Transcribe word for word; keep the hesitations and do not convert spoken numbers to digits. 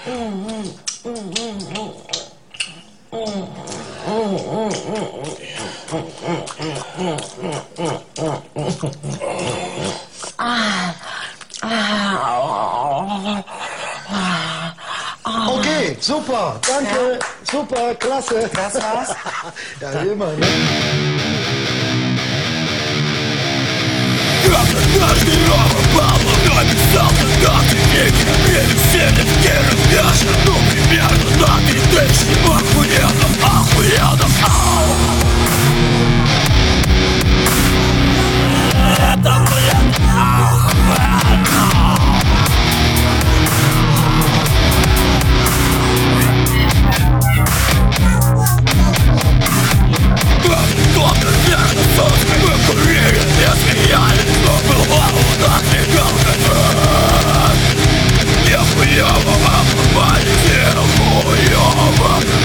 Okay, super, danke, super, klasse. Das war's? Ja, immer, ne? Я хуёво, а попали, хуёво.